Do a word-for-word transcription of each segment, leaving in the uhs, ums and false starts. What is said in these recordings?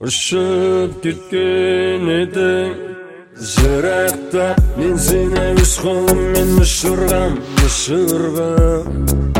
Ұшып кеткен едің жырақта, мен сені өз қолыммен ұшырғам, ұшырғам.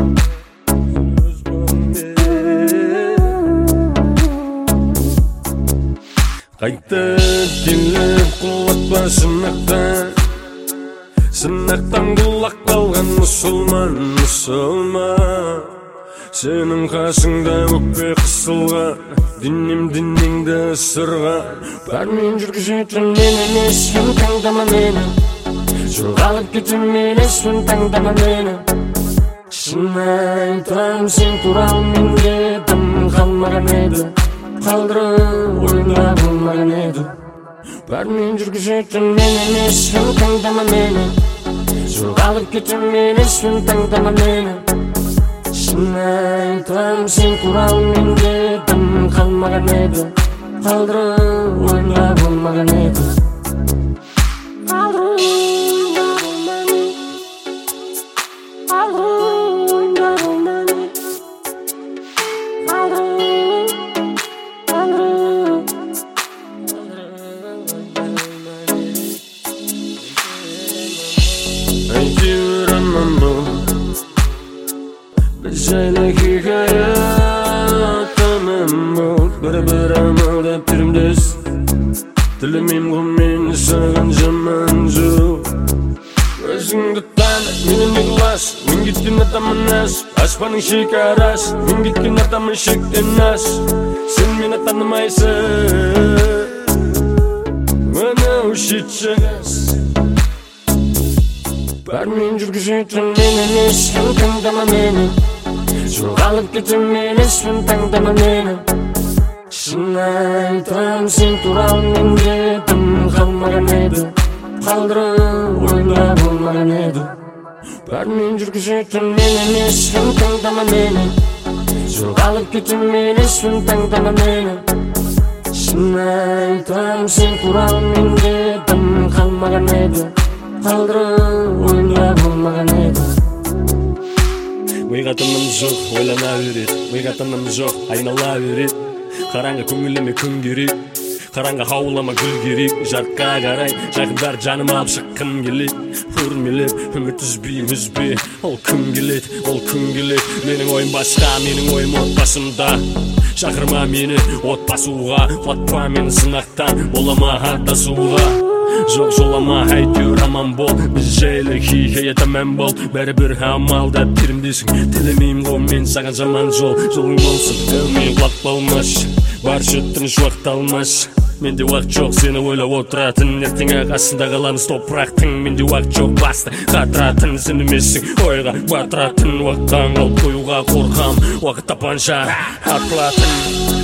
Қайтып келіп құлатпа сынақтан, сынақтан құлақ қалған мұсылман, мұсылман. Сенің қасыңда өкпе қысылған, денем денеңді ысырған. Бәрмен жүргізетін мен емеспін, таңдама мені. Жоғалып кетем емеспін, таңдама мені. Шын айтам, сен туралы менде дым қалмаған еді, қалдырып ойымда болмаған еді. Бәрмен жүргізетін мен емеспін, таңдама мені. Жоғалып кетем емеспін, таңдама мені. Шын айтам, сен туралы менде дым қалмаған еді, қалдырып ойымда болмаған еді. Қалдырып ойымда болмаған еді, қалдырып ойымда болмаған еді, қалдырып, қалдырып, қалдырып. Әйтеуір аман бол, біз жайлы хикая тамам бол. Бір-бір амалдап түрімдес, тілемейм ғой мен саған жаман жоқ. Өзіңді таны, менен не қылас, мен кеткен атамын ас. Аспанның шекарас, мен кеткен атамын шектен ас. Сен мені танымайсың, анау шетші қас. Бәрмен жүргізетін мен емеспін, таңдама мені. Жоғалып кетем емеспін, таңдама мені. Шын айтам, сен туралы менде дым қалмаған еді, қалдырып ойымда болмаған еді. Бәрмен жүргізетін мен емеспін, таңдама мені. Жоғалып кетем емеспін, таңдама мені. Шын айтам, сен туралы менде дым қалмаған еді, қалдырып ойымда болмаған еді. Миға тыным жоқ, ойлана береді, миға тыным жоқ, айнала береді. Қараңғы көңіліме күн керек, қараңғы хаулама гүл керек. Жарыққа қарай, жақындар жаным алып шыққым келеді. Үрмелеп, үміт үзбей, үзбе, ол күн келеді, ол күн келеді. Менің ойым басқа, менің ойым отбасымда. Шақырма мені отбасуға, қуатпа мені сынақтан, болама аттасуға. Жоқ жолама, әйтеуір аман бол, біз жайлы хикая тамам бол. Бәрі-бір амалдап терімдесің, тілемейм ғой мен саған жаман жол. Жолың болсын, мен құлақ болмас, баршы тыныш уақыт алмас. Менде уақыт жоқ сені ойлап отыратын, ертең қасында қаламыз топырақтың. Менде уақыт жоқ басты қатыратын, сен емессің ойға батыратын. Уақыттан қалып қоюға қорқам, уақыт тапқанша атылатын.